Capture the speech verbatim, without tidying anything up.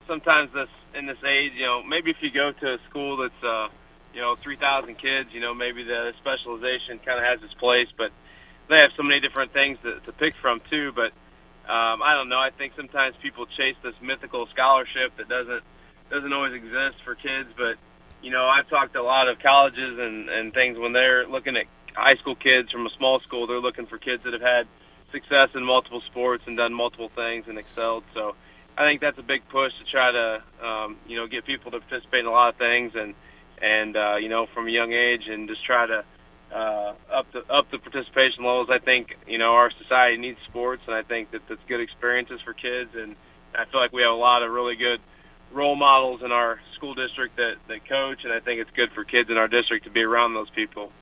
sometimes this in this age, you know, maybe if you go to a school that's, uh, you know, three thousand kids, you know, maybe the specialization kind of has its place, but they have so many different things to, to pick from too. But um, I don't know. I think sometimes people chase this mythical scholarship that doesn't doesn't always exist for kids. But you know, I've talked to a lot of colleges and and things when they're looking at high school kids from a small school. They're looking for kids that have had success in multiple sports and done multiple things and excelled. So I think that's a big push to try to um, you know get people to participate in a lot of things and and uh, you know from a young age and just try to uh, up the up the participation levels. I think you know our society needs sports, and I think that that's good experiences for kids. And I feel like we have a lot of really good role models in our school district that that coach, and I think it's good for kids in our district to be around those people.